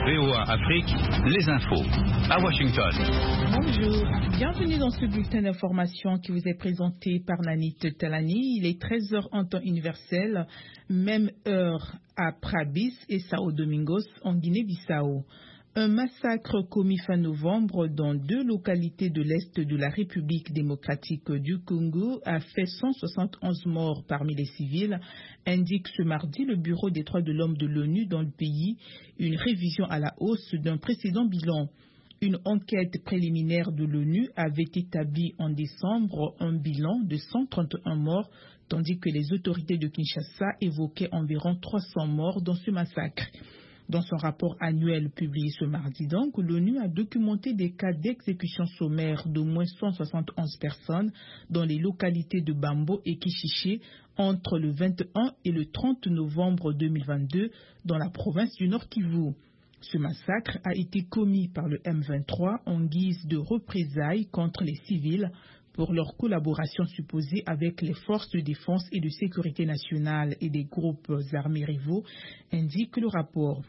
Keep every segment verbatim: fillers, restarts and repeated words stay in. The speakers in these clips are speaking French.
V O A Afrique, les infos à Washington. Bonjour, bienvenue dans ce bulletin d'information qui vous est présenté par Nanit Talani. Il est treize heures en temps universel, même heure à Prabis et Sao Domingos en Guinée-Bissau. Un massacre commis fin novembre dans deux localités de l'Est de la République démocratique du Congo a fait cent soixante et onze morts parmi les civils, indique ce mardi le Bureau des droits de l'homme de l'ONU dans le pays, une révision à la hausse d'un précédent bilan. Une enquête préliminaire de l'ONU avait établi en décembre un bilan de cent trente et un morts, tandis que les autorités de Kinshasa évoquaient environ trois cents morts dans ce massacre. Dans son rapport annuel publié ce mardi, donc, l'ONU a documenté des cas d'exécution sommaire d'au moins cent soixante et onze personnes dans les localités de Bambo et Kishiché entre le vingt et un et le trente novembre deux mille vingt-deux dans la province du Nord Kivu. Ce massacre a été commis par le M vingt-trois en guise de représailles contre les civils pour leur collaboration supposée avec les forces de défense et de sécurité nationale et des groupes armés rivaux, indique le rapport.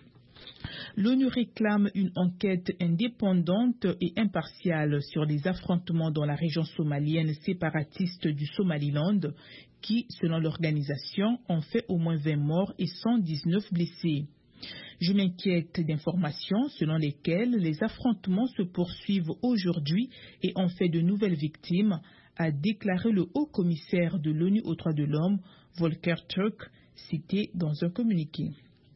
L'ONU réclame une enquête indépendante et impartiale sur les affrontements dans la région somalienne séparatiste du Somaliland qui, selon l'organisation, ont fait au moins vingt morts et cent dix-neuf blessés. Je m'inquiète d'informations selon lesquelles les affrontements se poursuivent aujourd'hui et ont fait de nouvelles victimes, a déclaré le haut-commissaire de l'ONU aux droits de l'homme, Volker Turk, cité dans un communiqué.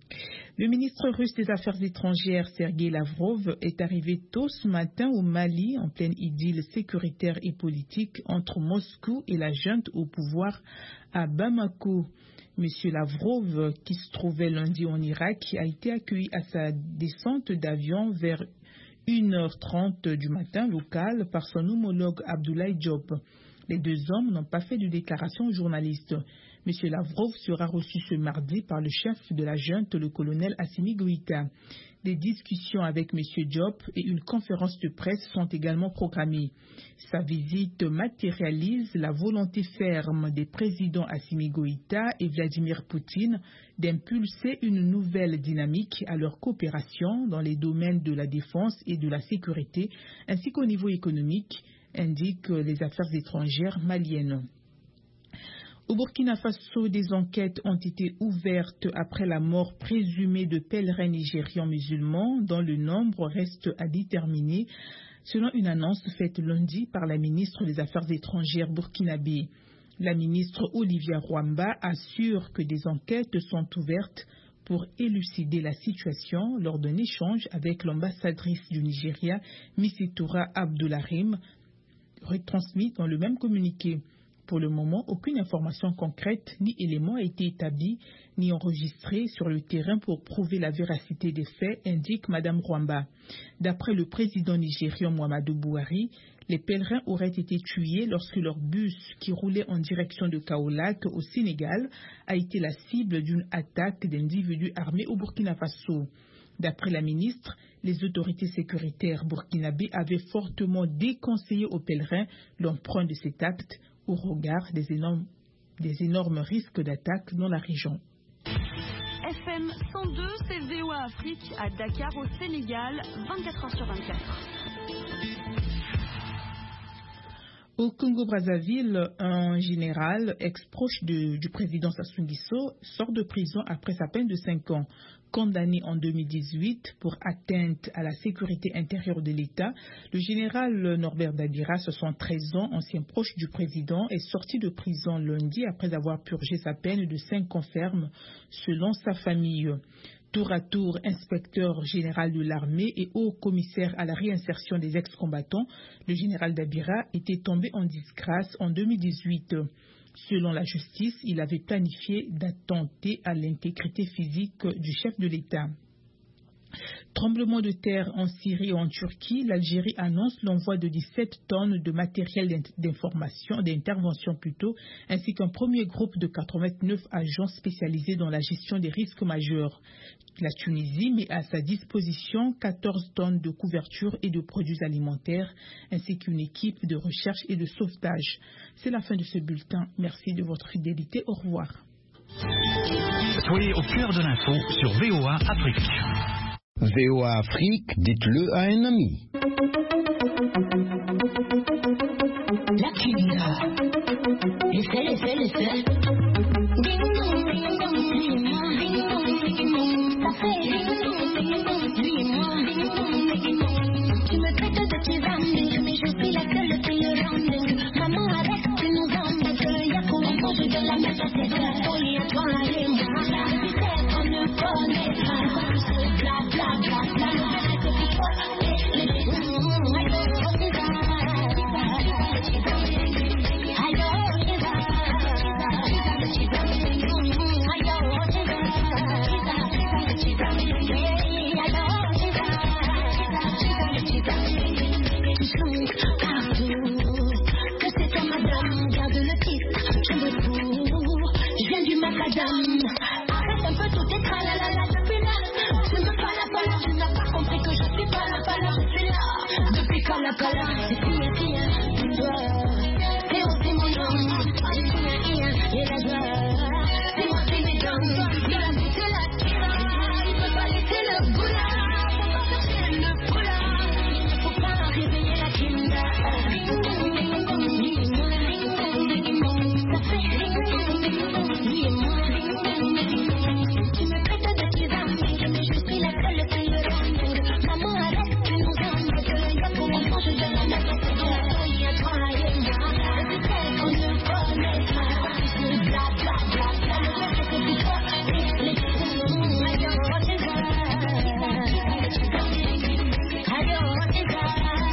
Le ministre russe des Affaires étrangères, Sergei Lavrov, est arrivé tôt ce matin au Mali, en pleine idylle sécuritaire et politique entre Moscou et la junte au pouvoir à Bamako. Monsieur Lavrov, qui se trouvait lundi en Irak, a été accueilli à sa descente d'avion vers une heure trente du matin local par son homologue Abdoulaye Diop. Les deux hommes n'ont pas fait de déclaration aux journalistes. Monsieur Lavrov sera reçu ce mardi par le chef de la junte, le colonel Assimi Goïta. Des discussions avec Monsieur Diop et une conférence de presse sont également programmées. Sa visite matérialise la volonté ferme des présidents Assimi Goïta et Vladimir Poutine d'impulser une nouvelle dynamique à leur coopération dans les domaines de la défense et de la sécurité, ainsi qu'au niveau économique, indiquent les affaires étrangères maliennes. Au Burkina Faso, des enquêtes ont été ouvertes après la mort présumée de pèlerins nigérians musulmans dont le nombre reste à déterminer, selon une annonce faite lundi par la ministre des Affaires étrangères burkinabé. La ministre Olivia Rwamba assure que des enquêtes sont ouvertes pour élucider la situation lors d'un échange avec l'ambassadrice du Nigeria, Missitoura Abdoularim, retransmis dans le même communiqué. Pour le moment, aucune information concrète ni élément a été établi ni enregistré sur le terrain pour prouver la véracité des faits, indique Mme Rwamba. D'après le président nigérian Muhammadu Buhari, les pèlerins auraient été tués lorsque leur bus qui roulait en direction de Kaolack au Sénégal a été la cible d'une attaque d'individus armés au Burkina Faso. D'après la ministre, les autorités sécuritaires burkinabées avaient fortement déconseillé aux pèlerins l'emprunt de cet acte au regard des énormes, des énormes risques d'attaque dans la région. F M cent deux, c'est V O A Afrique à Dakar au Sénégal, vingt-quatre heures sur vingt-quatre. Au Congo-Brazzaville, un général ex-proche de, du président Sassou Nguesso sort de prison après sa peine de cinq ans. Condamné en deux mille dix-huit pour atteinte à la sécurité intérieure de l'État, le général Norbert Dabira, soixante-treize ans, ancien proche du président, est sorti de prison lundi après avoir purgé sa peine de cinq ans ferme, selon sa famille. Tour à tour, inspecteur général de l'armée et haut commissaire à la réinsertion des ex-combattants, le général Dabira était tombé en disgrâce en deux mille dix-huit. Selon la justice, il avait planifié d'attenter à l'intégrité physique du chef de l'État. Tremblement de terre en Syrie et en Turquie, l'Algérie annonce l'envoi de dix-sept tonnes de matériel d'information, d'intervention plutôt, ainsi qu'un premier groupe de quatre-vingt-neuf agents spécialisés dans la gestion des risques majeurs. La Tunisie met à sa disposition quatorze tonnes de couverture et de produits alimentaires, ainsi qu'une équipe de recherche et de sauvetage. C'est la fin de ce bulletin. Merci de votre fidélité. Au revoir. Soyez au cœur de l'info sur V O A Afrique. V O A Afrique, dites-le à un ami. La cuillère. Laissez, laissez, laissez. Ding dong, ding dong, dis-moi. Ding dong, ding dong, ça fait ding dong, ding dong, dis-moi. Ding dong, ding dong. Tu me traites de tes amis, mais je suis la seule qui le rende. Maman, arrête, tu nous embêtes. Y'a qu'on mange de la merde à tes frères. Oh, y'a toi et moi. Tu sais qu'on ne connaît pas. C'est bla bla bla bla. C'est pour toi et les deux. Arrête un peu tout tes tralalala, je suis là. Tu me pas la pala, tu n'as pas compris que je suis pas la pala, je suis là. Depuis quand la pala, c'est fia fia, c'est toi. C'est aussi mon nom, c'est fia fia, et la joie. C'est moi qui les donne, de la vie c'est la tira. Il peut pas laisser le boula, faut pas chercher le boula. Il faut pas réveiller la kinda. Ça fait oui et moi. Tu me traites de tes amis, mais je suis la seule qui le rende. Maman, arrête, tu nous embêtes. Y'a qu'on mange de la merde, c'est toi. Y'a toi et moi. Je sais qu'on ne connaît pas. C'est bla bla bla bla. Le reste c'est pour toi et les deux. Alors, c'est ça. Alors, c'est ça.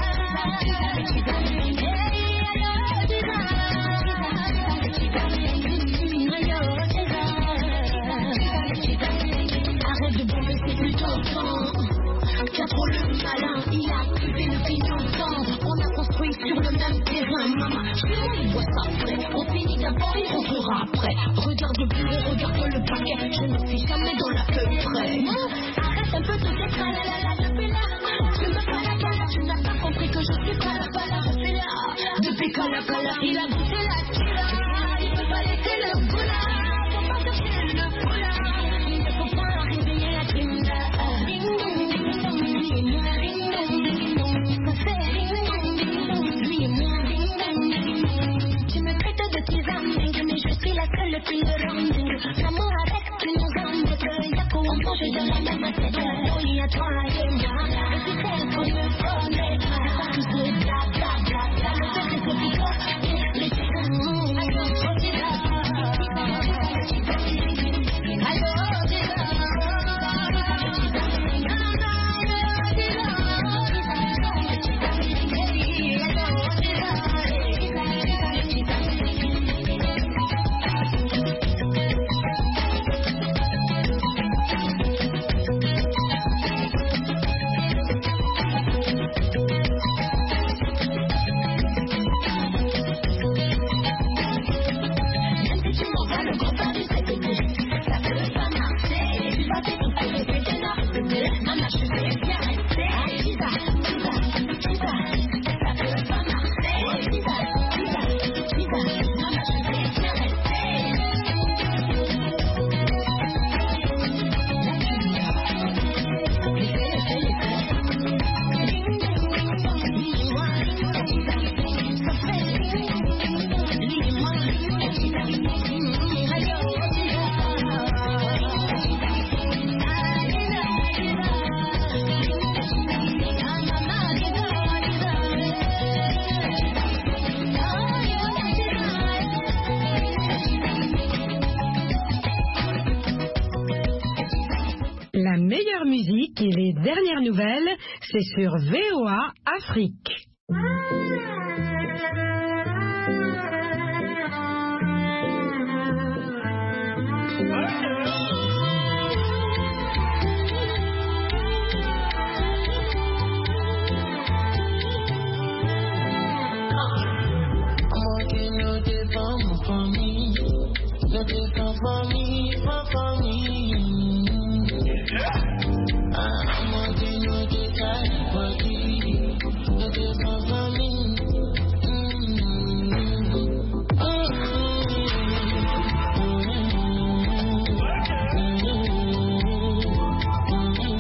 Arrête de bomber, c'est plus ton temps. T'as trop le malin, il a activé le clignotant. On a construit sur le même terrain, maman. Je vois ça après. On finit d'abord et on fera après. Regarde le bureau, regarde le paquet. Je ne suis jamais dans la feuille près. Arrête un peu de tes tralalala, je suis là. Tu me pas la pala, tu n'as pas compris que je suis pas la pala, je suis là. Depuis quand la pala, il a goûté la tira. Il peut pas laisser le boula. Faut pas chercher le boula. Il ne faut pas réveiller la kinda. Ding dong, ding dong, lui et moi. Ding dong, ding dong, ça fait ding dong, ding dong, lui et moi. Ding dong, ding dong. Tu me traites de tes amis, mais je suis la seule qui le rende. Maman, arrête, tu nous embêtes. Y'a qu'on mange de la même c'est toi. Oh, y'a toi et moi. Je suis celle qu'on ne connaît pas. Tout ce bla bla bla bla. Le fait c'est pour toi et les deux. Alors, c'est là. Alors, c'est là. La meilleure musique et les dernières nouvelles, c'est sur V O A Afrique. for me, for me, for me.